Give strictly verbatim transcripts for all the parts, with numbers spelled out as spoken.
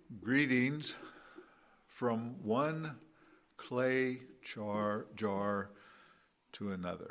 Greetings from one clay jar, jar to another.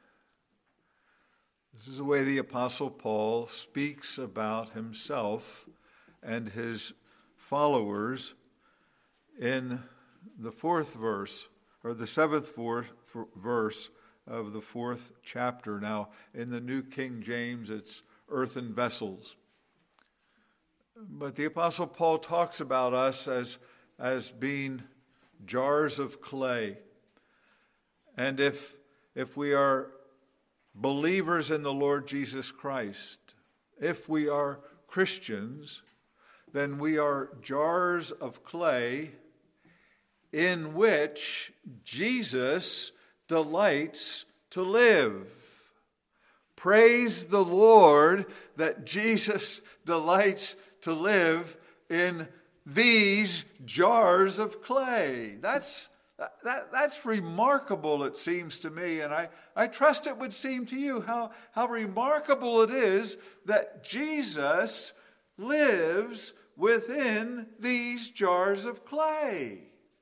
This is the way the Apostle Paul speaks about himself and his followers in the fourth verse, or the seventh verse of the fourth chapter. Now, in the New King James, it's earthen vessels. But the Apostle Paul talks about us as, as being jars of clay. And if, if we are believers in the Lord Jesus Christ, if we are Christians, then we are jars of clay in which Jesus delights to live. Praise the Lord that Jesus delights to live in these jars of clay. That's that, that's remarkable, it seems to me, and I, I trust it would seem to you how, how remarkable it is that Jesus lives within these jars of clay.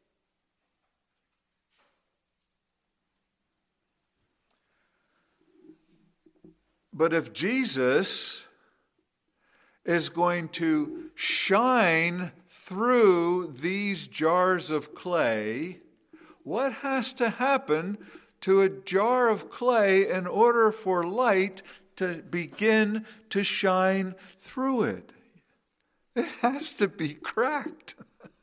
But if Jesus is going to shine through these jars of clay, what has to happen to a jar of clay in order for light to begin to shine through it? It has to be cracked.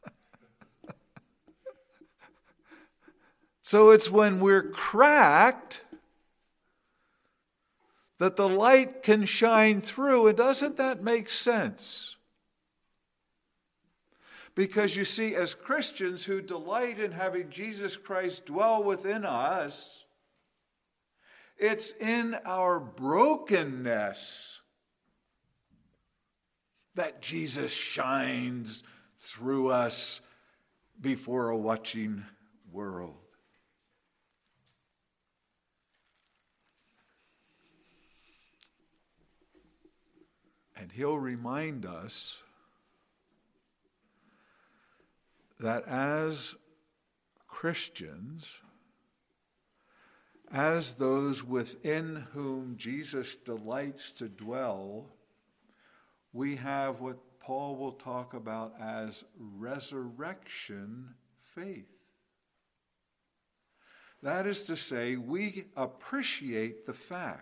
So it's when we're cracked that the light can shine through. And doesn't that make sense? Because you see, as Christians who delight in having Jesus Christ dwell within us, it's in our brokenness that Jesus shines through us before a watching world. And he'll remind us that as Christians, as those within whom Jesus delights to dwell, we have what Paul will talk about as resurrection faith. That is to say, we appreciate the fact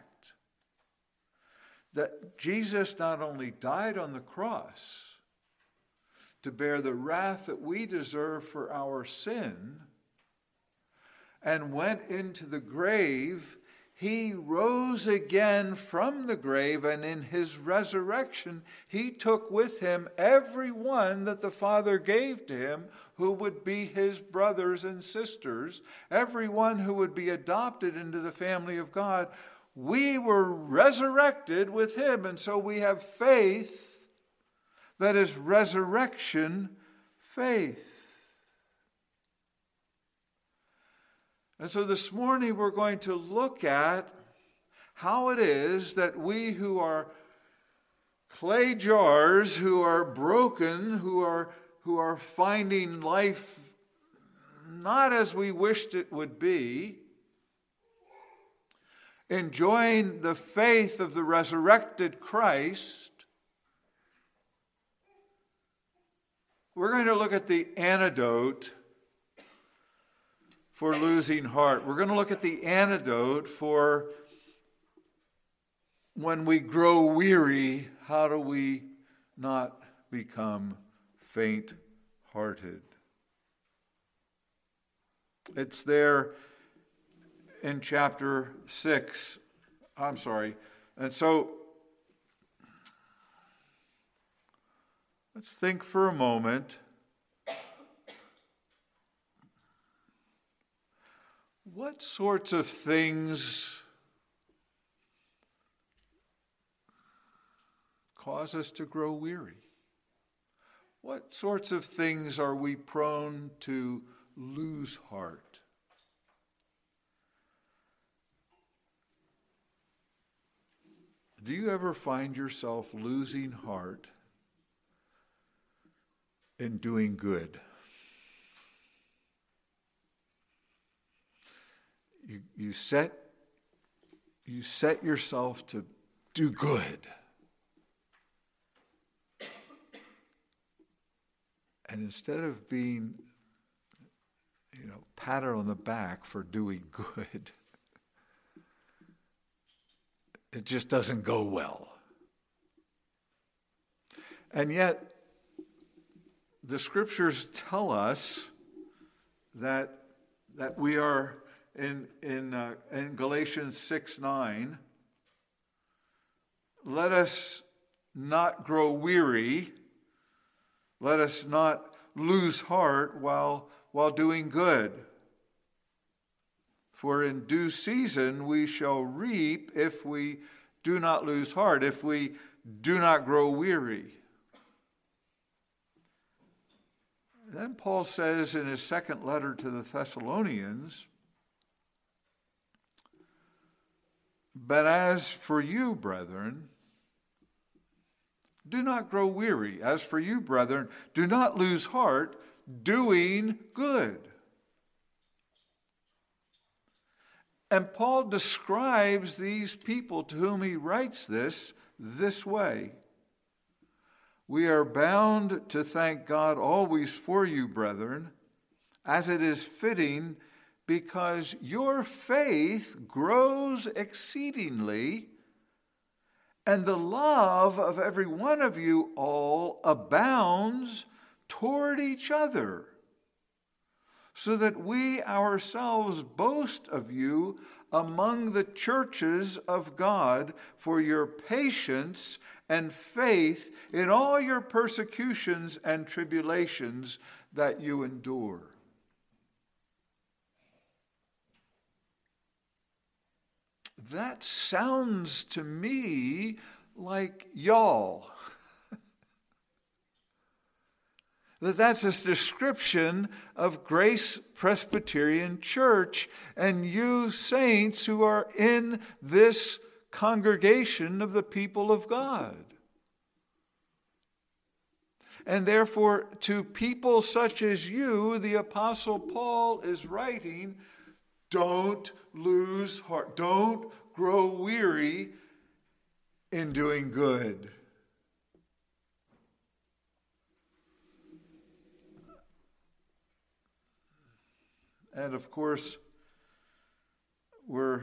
that Jesus not only died on the cross to bear the wrath that we deserve for our sin, and went into the grave, he rose again from the grave, and in his resurrection, he took with him every one that the Father gave to him who would be his brothers and sisters, everyone who would be adopted into the family of God. We were resurrected with him, and so we have faith that is resurrection faith. And so this morning we're going to look at how it is that we who are clay jars, who are broken, who are, who are finding life not as we wished it would be, enjoying the faith of the resurrected Christ, we're going to look at the antidote for losing heart. We're going to look at the antidote for when we grow weary, how do we not become faint-hearted? It's there in chapter six. I'm sorry. And so let's think for a moment. What sorts of things cause us to grow weary? What sorts of things are we prone to lose heart? Do you ever find yourself losing heart in doing good. You, you set you set yourself to do good. And instead of being, you know, patted on the back for doing good, it just doesn't go well. And yet, the scriptures tell us that that we are in in uh, in Galatians six nine. Let us not grow weary. Let us not lose heart while while doing good. For in due season we shall reap if we do not lose heart, if we do not grow weary. Then Paul says in his second letter to the Thessalonians, but as for you, brethren, do not grow weary. As for you, brethren, do not lose heart doing good. And Paul describes these people to whom he writes this this way. We are bound to thank God always for you, brethren, as it is fitting, because your faith grows exceedingly, and the love of every one of you all abounds toward each other, so that we ourselves boast of you among the churches of God for your patience and faith in all your persecutions and tribulations that you endure. That sounds to me like y'all. That that's a description of Grace Presbyterian Church and you saints who are in this congregation of the people of God. And therefore, to people such as you, the Apostle Paul is writing, don't lose heart. Don't grow weary in doing good. And of course, we're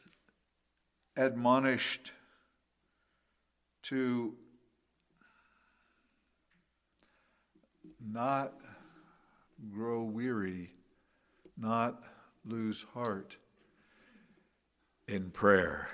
admonished to not grow weary, not lose heart in prayer.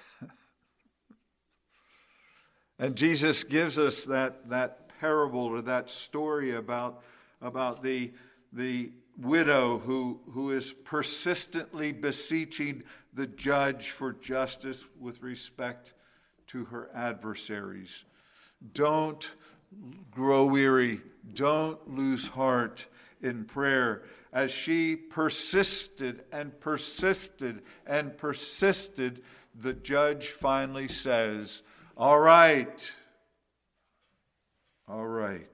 And Jesus gives us that, that parable or that story about, about the, the widow who, who is persistently beseeching the judge for justice with respect to her adversaries. Don't grow weary. Don't lose heart in prayer. As she persisted and persisted and persisted, the judge finally says, all right, all right.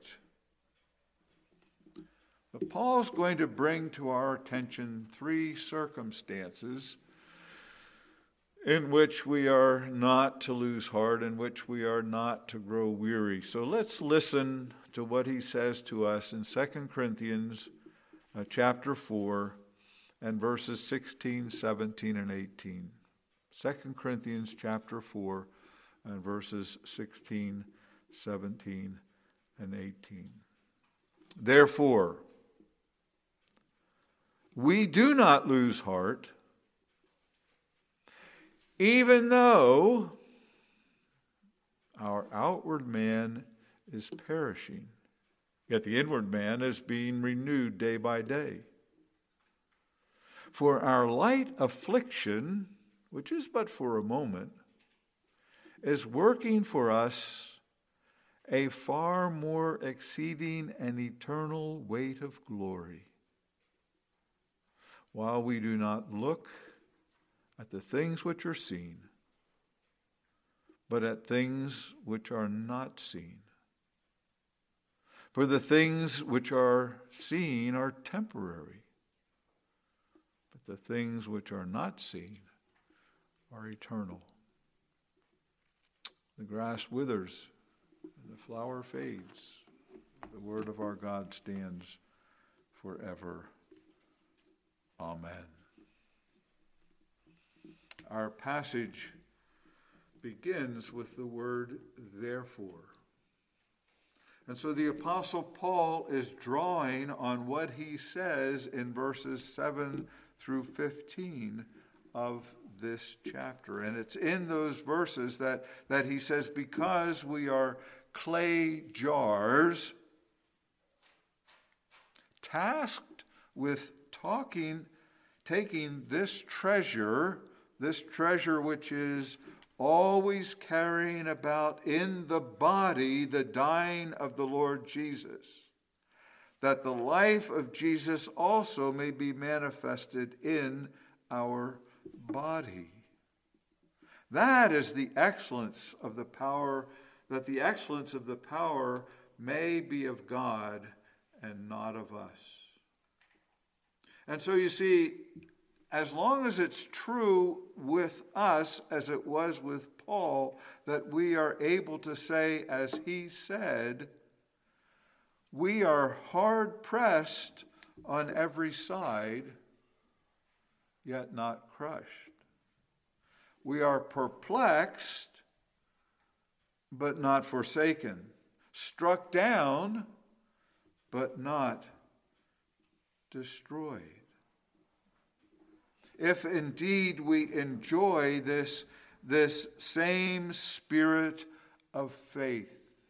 But Paul's going to bring to our attention three circumstances in which we are not to lose heart, in which we are not to grow weary. So let's listen to what he says to us in Second Corinthians uh, chapter four and verses sixteen, seventeen, and eighteen. Second Corinthians chapter four and verses sixteen, seventeen, and eighteen. Therefore, we do not lose heart, even though our outward man is perishing, yet the inward man is being renewed day by day. For our light affliction, which is but for a moment, is working for us a far more exceeding and eternal weight of glory, while we do not look at the things which are seen, but at things which are not seen. For the things which are seen are temporary, but the things which are not seen are eternal. The grass withers, and the flower fades. The word of our God stands forever. Amen. Our passage begins with the word therefore. And so the Apostle Paul is drawing on what he says in verses seven through fifteen of this chapter. And it's in those verses that, that he says, because we are clay jars, tasked with talking, taking this treasure, this treasure which is always carrying about in the body the dying of the Lord Jesus, that the life of Jesus also may be manifested in our body. That is the excellence of the power, that the excellence of the power may be of God and not of us. And so you see, as long as it's true with us as it was with Paul, that we are able to say, as he said, we are hard-pressed on every side, yet not crushed. We are perplexed, but not forsaken. Struck down, but not destroyed. If indeed we enjoy this, this same spirit of faith.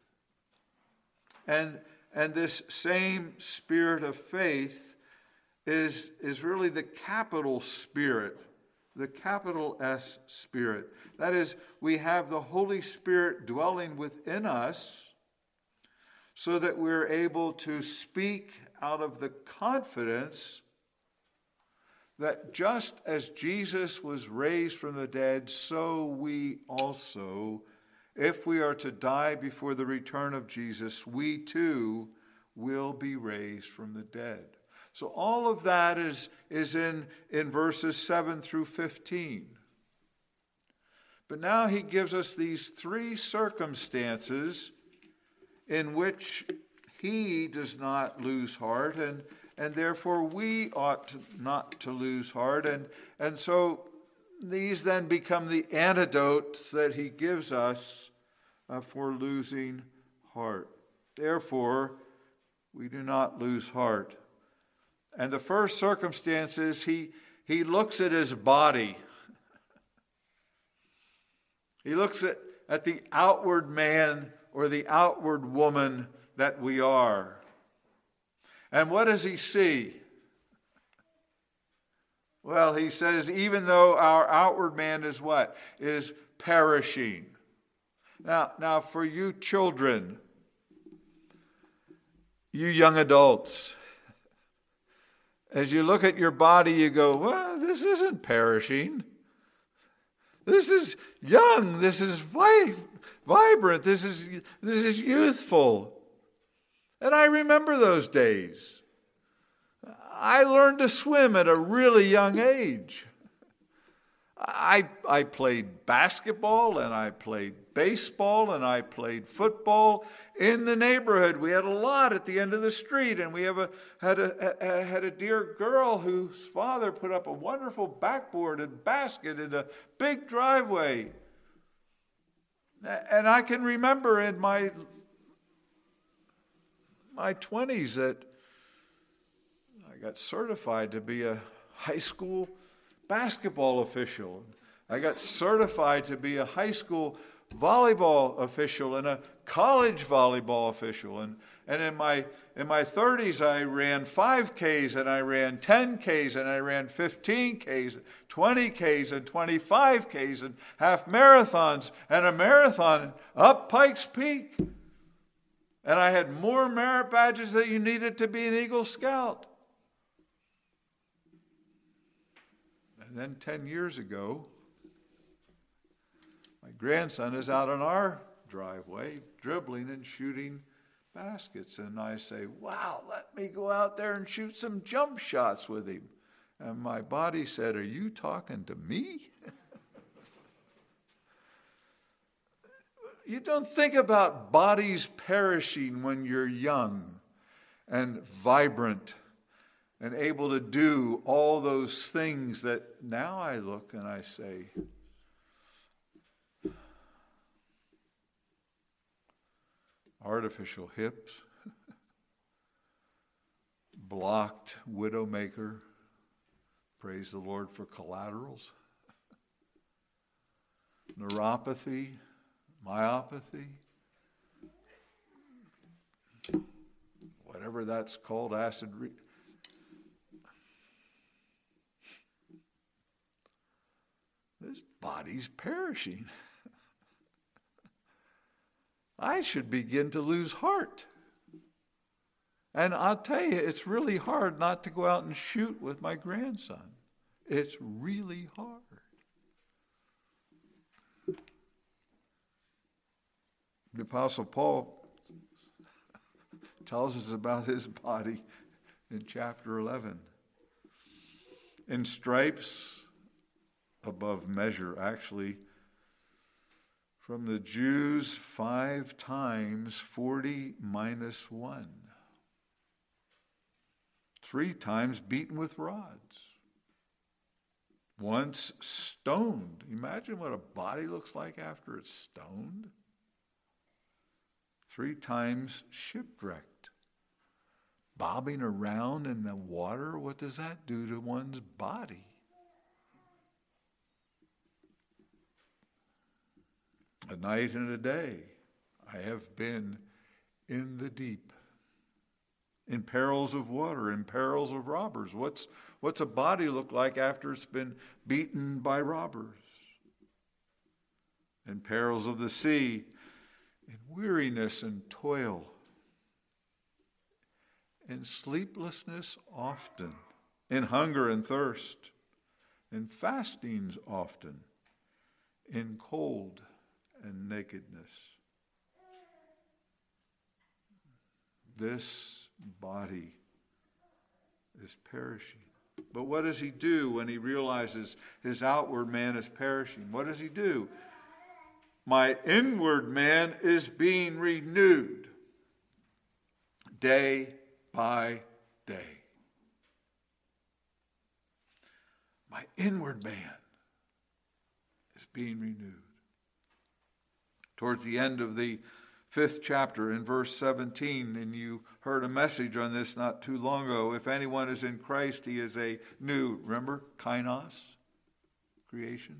And, and this same spirit of faith is, is really the capital spirit, the capital S spirit. That is, we have the Holy Spirit dwelling within us so that we're able to speak out of the confidence that just as Jesus was raised from the dead, so we also, if we are to die before the return of Jesus, we too will be raised from the dead. So all of that is, is in, in verses seven through fifteen. But now he gives us these three circumstances in which he does not lose heart, and And therefore we ought to not to lose heart. And, and so these then become the antidotes that he gives us uh, for losing heart. Therefore, we do not lose heart. And the first circumstance is he, he looks at his body. He looks at, at the outward man or the outward woman that we are. And what does he see? Well, he says, even though our outward man is what? Is perishing. Now, now for you children, you young adults, as you look at your body, you go, well, this isn't perishing. This is young. This is vi- vibrant. This is, this is youthful. And I remember those days. I learned to swim at a really young age. I, I played basketball and I played baseball and I played football in the neighborhood. We had a lot at the end of the street, and we have a, had, a, a, had a dear girl whose father put up a wonderful backboard and basket in a big driveway. And I can remember in my my twenties that I got certified to be a high school basketball official. I got certified to be a high school volleyball official and a college volleyball official. And, and in my in my thirties, I ran five Ks and I ran ten Ks and I ran fifteen Ks, twenty Ks and twenty-five Ks and half marathons and a marathon up Pikes Peak. And I had more merit badges than you needed to be an Eagle Scout. And then ten years ago, my grandson is out on our driveway dribbling and shooting baskets. And I say, wow, let me go out there and shoot some jump shots with him. And my body said, are you talking to me? You don't think about bodies perishing when you're young and vibrant and able to do all those things that now I look and I say, artificial hips, blocked widowmaker, praise the Lord for collaterals, neuropathy, myopathy, whatever that's called, acid re- this body's perishing. I should begin to lose heart. And I'll tell you, it's really hard not to go out and shoot with my grandson. It's really hard. The Apostle Paul tells us about his body in chapter eleven. In stripes above measure, actually, from the Jews, five times forty minus one. Three times beaten with rods. Once stoned. Imagine what a body looks like after it's stoned. Three times shipwrecked. Bobbing around in the water, what does that do to one's body? A night and a day, I have been in the deep, in perils of water, in perils of robbers. What's, what's a body look like after it's been beaten by robbers? In perils of the sea, in weariness and toil, in sleeplessness often, in hunger and thirst, in fastings often, in cold and nakedness. This body is perishing. But what does he do when he realizes his outward man is perishing? What does he do? My inward man is being renewed day by day. My inward man is being renewed. Towards the end of the fifth chapter in verse seventeen, and you heard a message on this not too long ago. If anyone is in Christ, he is a new, remember, kainos, creation.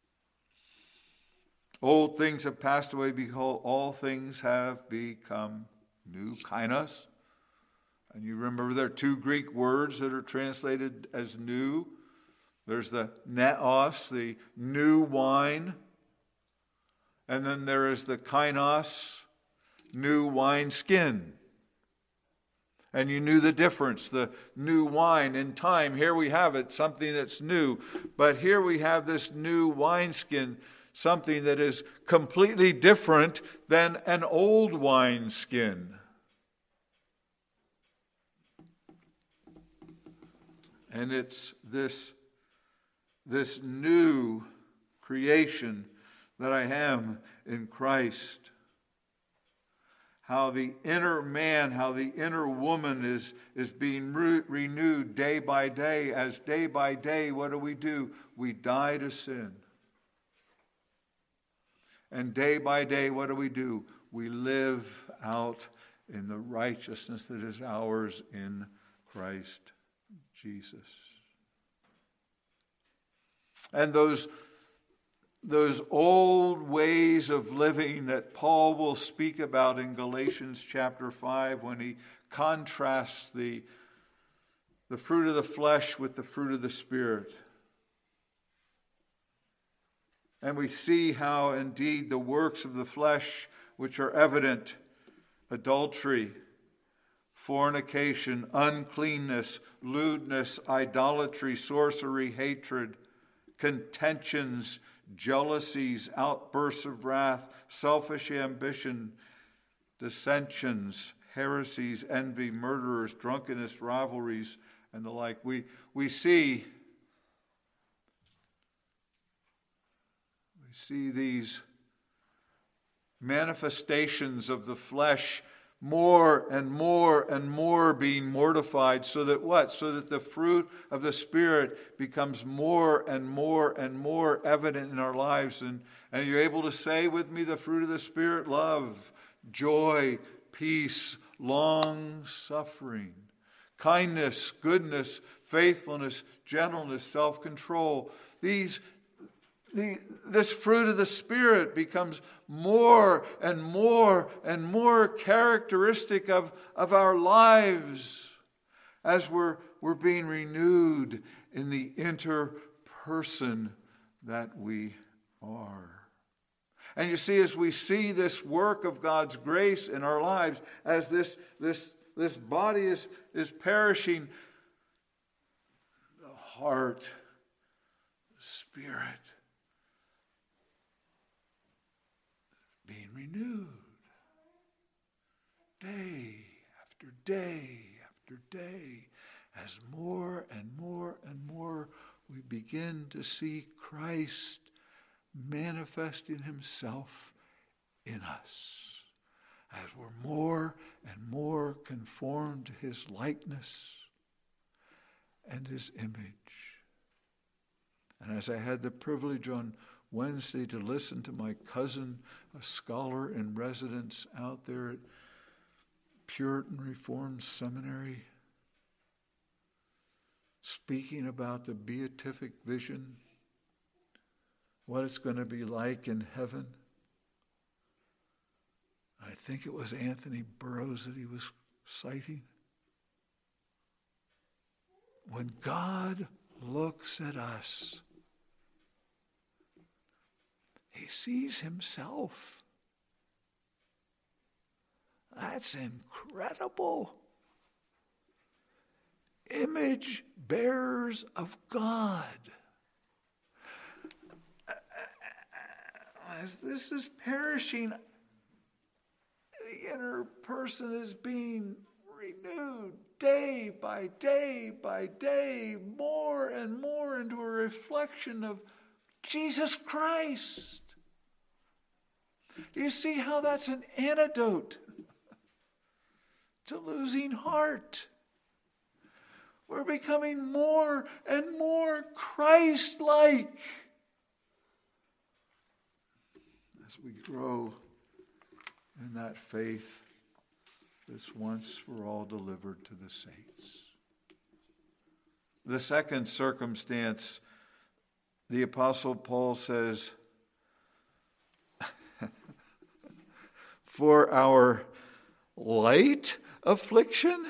Old things have passed away, behold, all things have become new, kainos. And you remember there are two Greek words that are translated as new. There's the neos, the new wine. And then there is the kainos, new wineskin. And you knew the difference, the new wine in time. Here we have it, something that's new. But here we have this new wineskin, something that is completely different than an old wineskin. And it's this, this new creation that I am in Christ. How the inner man, how the inner woman is, is being re- renewed day by day. As day by day, what do we do? We die to sin. And day by day, what do we do? We live out in the righteousness that is ours in Christ Jesus. And those, those old ways of living that Paul will speak about in Galatians chapter five when he contrasts the, the fruit of the flesh with the fruit of the Spirit. And we see how indeed the works of the flesh, which are evident, adultery, fornication, uncleanness, lewdness, idolatry, sorcery, hatred, contentions, jealousies, outbursts of wrath, selfish ambition, dissensions, heresies, envy, murderers, drunkenness, rivalries, and the like. We, we see we see these manifestations of the flesh more and more and more being mortified, so that what? So that the fruit of the Spirit becomes more and more and more evident in our lives. And, and you're able to say with me, the fruit of the Spirit: love, joy, peace, long-suffering, kindness, goodness, faithfulness, gentleness, self-control. These The, this fruit of the Spirit becomes more and more and more characteristic of, of our lives as we're, we're being renewed in the inner person that we are. And you see, as we see this work of God's grace in our lives, as this, this, this body is, is perishing, the heart, the spirit, being renewed day after day after day, as more and more and more we begin to see Christ manifesting himself in us, as we're more and more conformed to his likeness and his image. And as I had the privilege on Wednesday to listen to my cousin, a scholar in residence out there at Puritan Reformed Seminary, speaking about the beatific vision, what it's going to be like in heaven. I think it was Anthony Burroughs that he was citing. When God looks at us, he sees himself. That's incredible. Image bearers of God. As this is perishing, the inner person is being renewed day by day by day, more and more into a reflection of Jesus Christ. Do you see how that's an antidote to losing heart? We're becoming more and more Christ-like as we grow in that faith that's once for all delivered to the saints. The second circumstance, the Apostle Paul says, for our light affliction,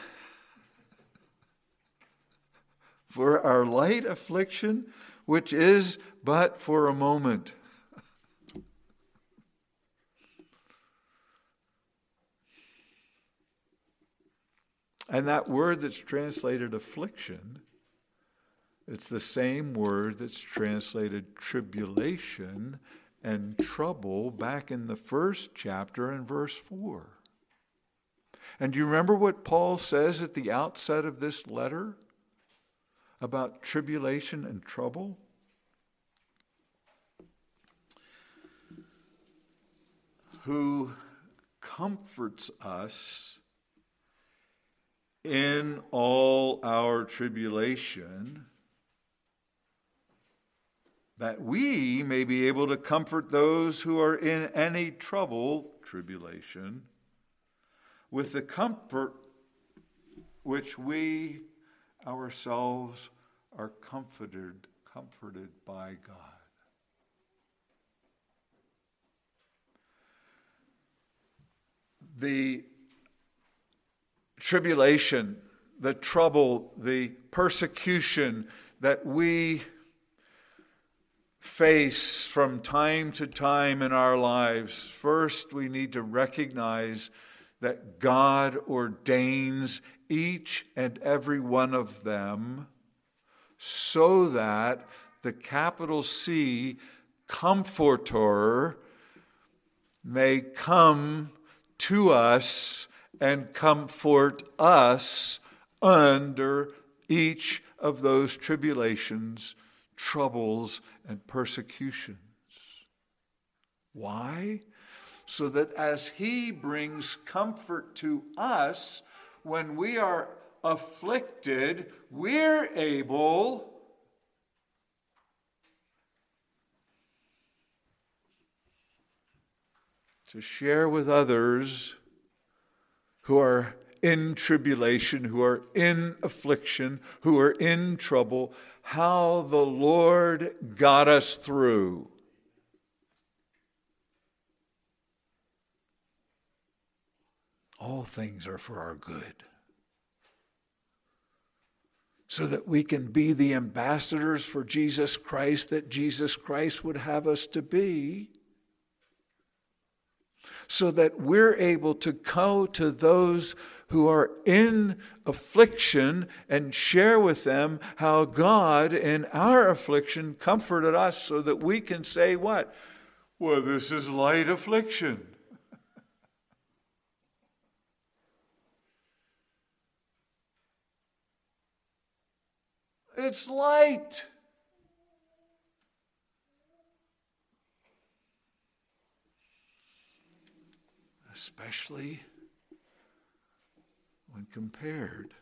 for our light affliction, which is but for a moment. And that word that's translated affliction, it's the same word that's translated tribulation and trouble back in the first chapter in verse four. And do you remember what Paul says at the outset of this letter about tribulation and trouble? Who comforts us in all our tribulation, that we may be able to comfort those who are in any trouble, tribulation, with the comfort which we ourselves are comforted, comforted by God. The tribulation, the trouble, the persecution that we face from time to time in our lives, first we need to recognize that God ordains each and every one of them so that the capital C Comforter may come to us and comfort us under each of those tribulations, troubles, and persecutions. Why? So that as he brings comfort to us when we are afflicted, we're able to share with others who are in tribulation, who are in affliction, who are in trouble, how the Lord got us through. All things are for our good, so that we can be the ambassadors for Jesus Christ that Jesus Christ would have us to be, so that we're able to go to those who are in affliction and share with them how God in our affliction comforted us, so that we can say what? Well, this is light affliction. It's light. Especially when compared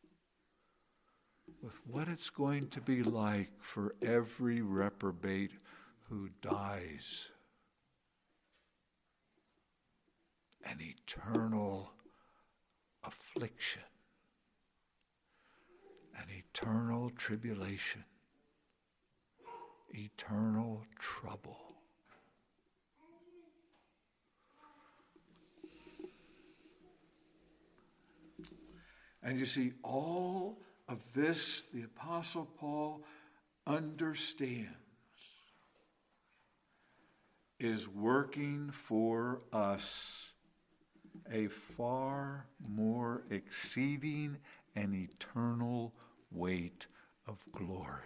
with what it's going to be like for every reprobate who dies. An eternal affliction. An eternal tribulation, eternal trouble. And you see, all of this the Apostle Paul understands is working for us a far more exceeding and eternal weight of glory.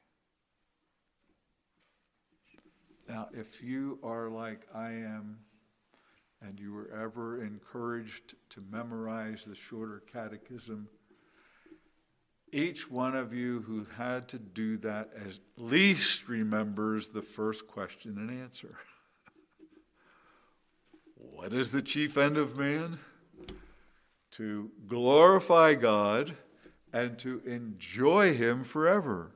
Now, if you are like I am, and you were ever encouraged to memorize the shorter catechism, each one of you who had to do that at least remembers the first question and answer. What is the chief end of man? To glorify God and to enjoy Him forever.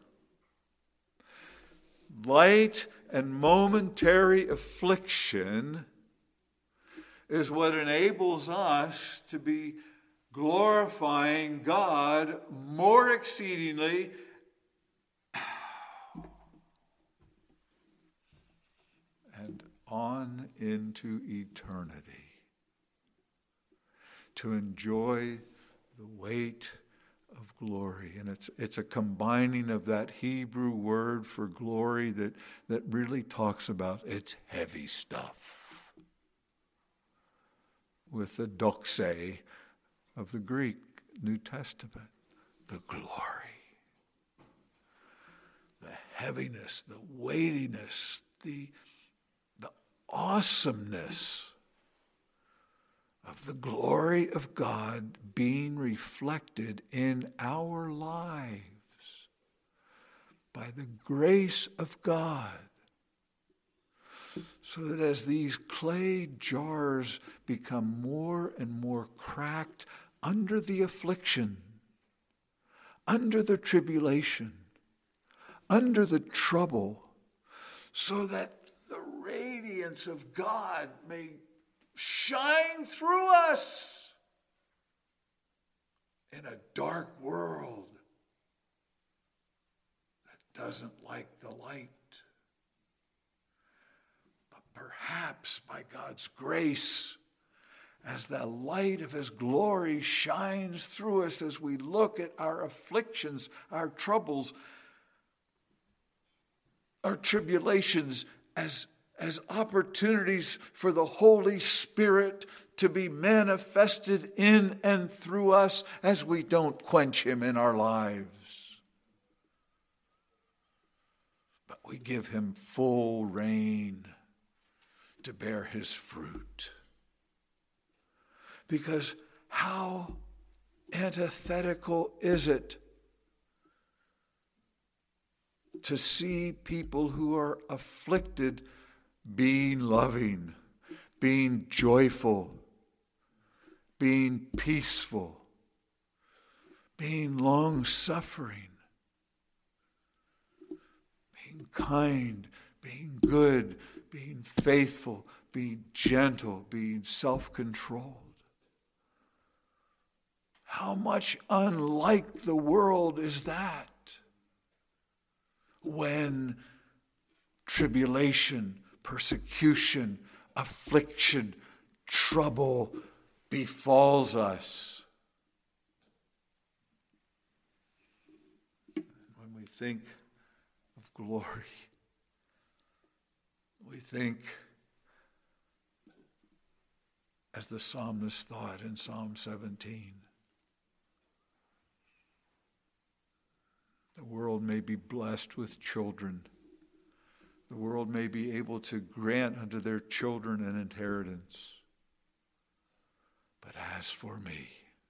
Light and momentary affliction is what enables us to be glorifying God more exceedingly and on into eternity. To enjoy the weight of glory. And it's it's a combining of that Hebrew word for glory that, that really talks about it's heavy stuff with the doxa of the Greek New Testament. The glory, the heaviness, the weightiness, the, the awesomeness of the glory of God being reflected in our lives by the grace of God. So that as these clay jars become more and more cracked under the affliction, under the tribulation, under the trouble, so that the radiance of God may shine through us in a dark world that doesn't like the light. But perhaps by God's grace, as the light of His glory shines through us as we look at our afflictions, our troubles, our tribulations, as as opportunities for the Holy Spirit to be manifested in and through us as we don't quench Him in our lives. But we give Him full reign to bear His fruit. Because How antithetical is it to see people who are afflicted being loving, being joyful, being peaceful, being long-suffering, being kind, being good, being faithful, being gentle, being self-controlled. How much unlike the world is that? When tribulation, persecution, affliction, trouble befalls us. When we think of glory, we think, as the psalmist thought in Psalm seventeen, the world may be blessed with children. The world may be able to grant unto their children an inheritance. But as for me,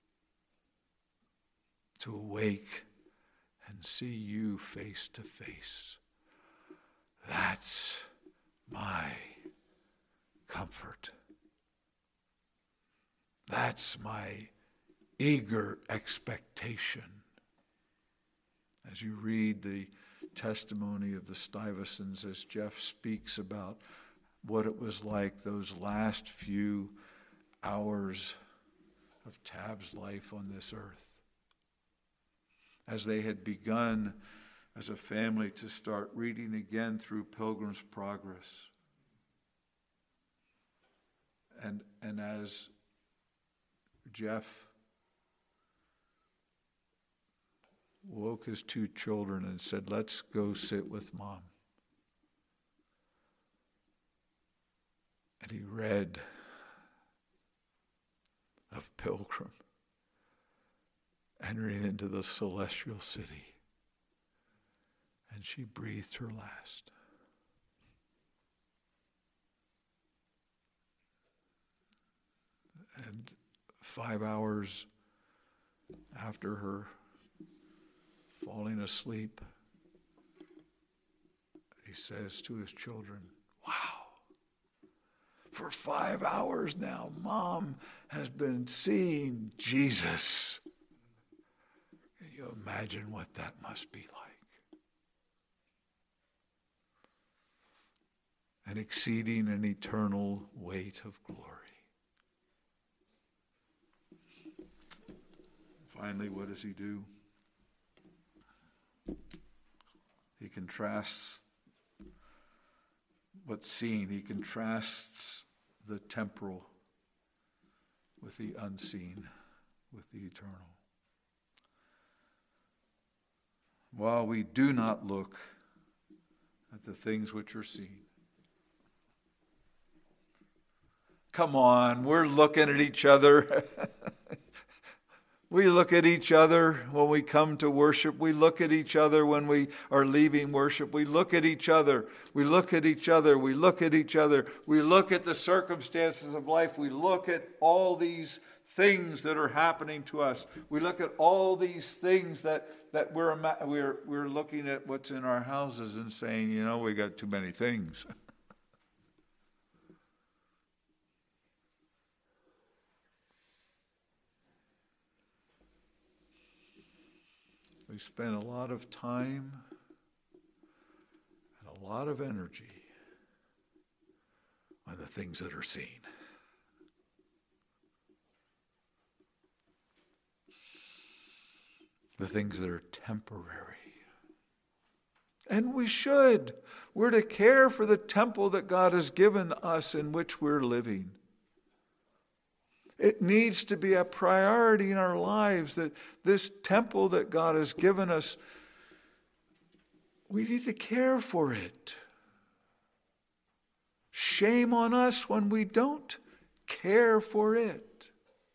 to awake and see you face to face, that's my comfort. That's my eager expectation. As you read the testimony of the Stuyvesants, as Jeff speaks about what it was like those last few hours of Tab's life on this earth, as they had begun as a family to start reading again through Pilgrim's Progress, and and as Jeff woke his two children and said, "Let's go sit with Mom." And he read of Pilgrim entering into the celestial city. And she breathed her last. And five hours after her falling asleep, he says to his children, "Wow, for five hours now, Mom has been seeing Jesus." Can you imagine what that must be like? An exceeding and eternal weight of glory. Finally, what does he do? He contrasts what's seen. He contrasts the temporal with the unseen, with the eternal. While we do not look at the things which are seen. Come on, we're looking at each other. We look at each other when we come to worship. We look at each other when we are leaving worship. We look at each other. We look at each other. We look at each other. We look at the circumstances of life. We look at all these things that are happening to us. We look at all these things that, that we're, we're, we're looking at what's in our houses and saying, you know, we got too many things. We spend a lot of time and a lot of energy on the things that are seen. The things that are temporary. And we should. We're to care for the temple that God has given us in which we're living. It needs to be a priority in our lives that this temple that God has given us, we need to care for it. Shame on us when we don't care for it.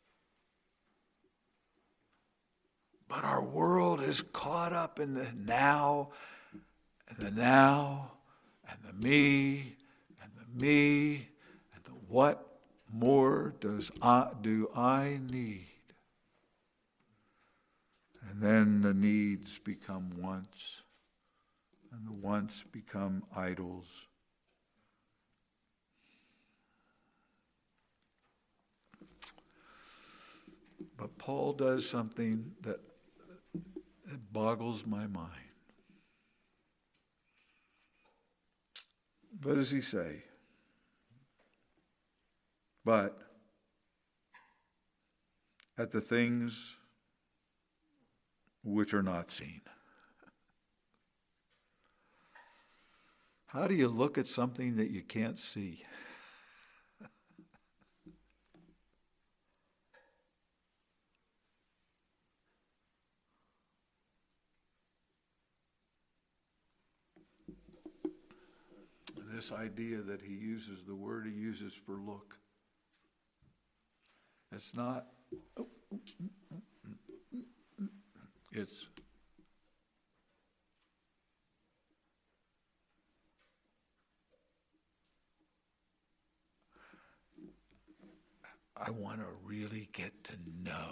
But our world is caught up in the now, and the now, and the me, and the me, and the what more does I, do I need? And then the needs become wants, and the wants become idols. But Paul does something that, that boggles my mind. What does he say? But at the things which are not seen. How do you look at something that you can't see? This idea that he uses, the word he uses for look. It's not, it's I want to really get to know.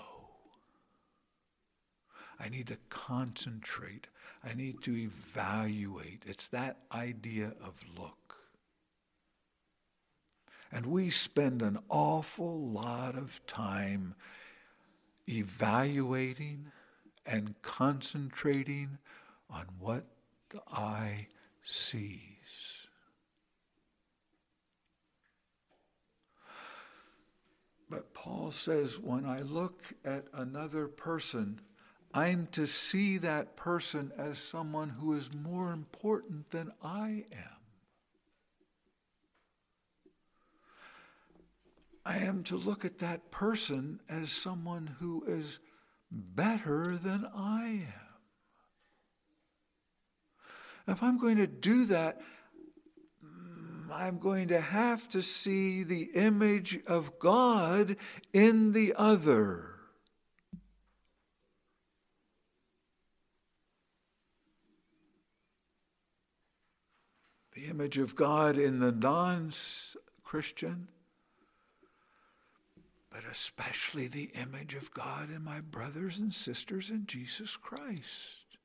I need to concentrate. I need to evaluate. It's that idea of look. And we spend an awful lot of time evaluating and concentrating on what the eye sees. But Paul says, when I look at another person, I'm to see that person as someone who is more important than I am. I am to look at that person as someone who is better than I am. If I'm going to do that, I'm going to have to see the image of God in the other. The image of God in the non-Christian, but especially the image of God in my brothers and sisters in Jesus Christ,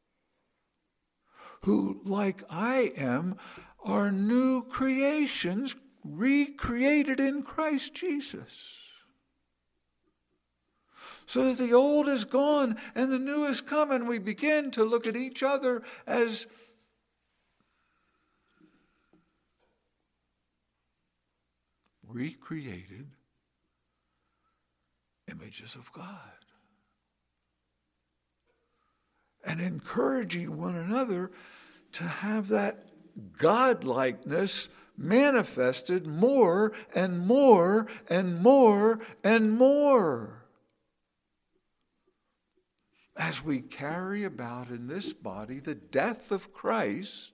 who, like I am, are new creations recreated in Christ Jesus. So that the old is gone and the new is come, and we begin to look at each other as recreated images of God. And encouraging one another to have that godlikeness manifested more and more and more and more. As we carry about in this body the death of Christ,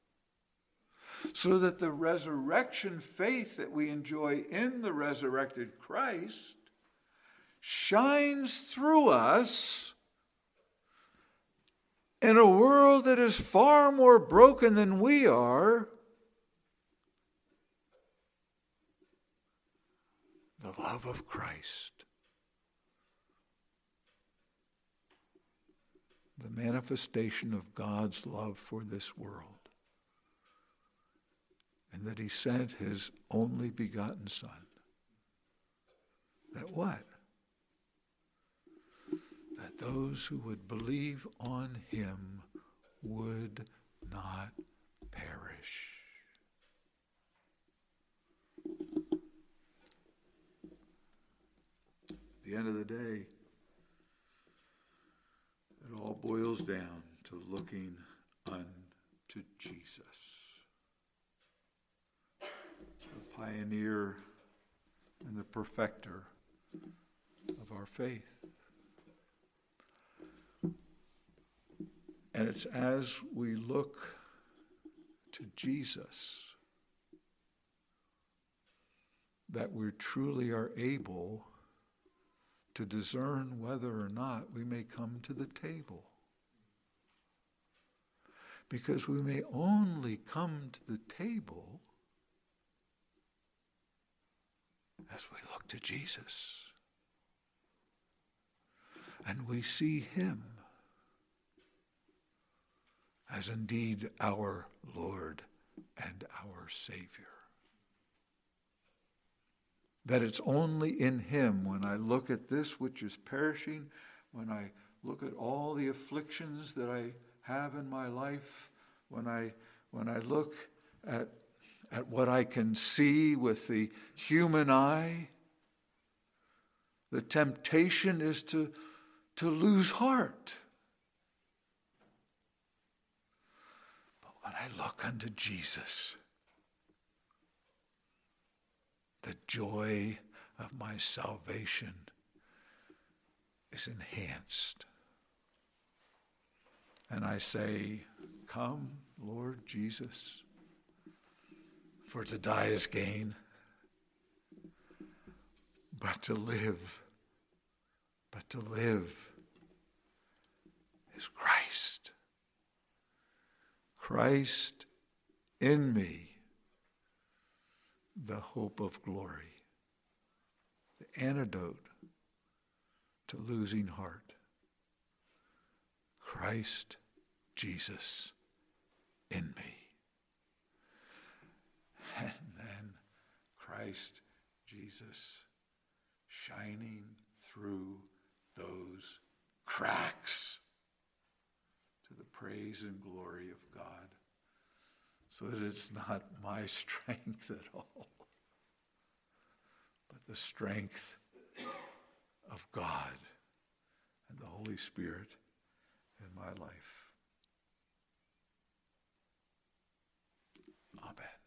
so that the resurrection faith that we enjoy in the resurrected Christ shines through us in a world that is far more broken than we are. The love of Christ. The manifestation of God's love for this world. And that he sent his only begotten Son. That what? That those who would believe on him would not perish. At the end of the day, it all boils down to looking unto Jesus. The pioneer and the perfecter of our faith. And it's as we look to Jesus that we truly are able to discern whether or not we may come to the table. Because we may only come to the table as we look to Jesus. And we see him as indeed our Lord and our Savior. That it's only in him, when I look at this which is perishing, when I look at all the afflictions that I have in my life, when I when I look at, at what I can see with the human eye, the temptation is to, to lose heart. But when I look unto Jesus, the joy of my salvation is enhanced. And I say, come, Lord Jesus, for to die is gain, but to live, but to live is Christ. Christ in me, the hope of glory, the antidote to losing heart. Christ Jesus in me. And then Christ Jesus shining through those cracks to the praise and glory of God, so that it's not my strength at all, but the strength of God and the Holy Spirit in my life. Amen.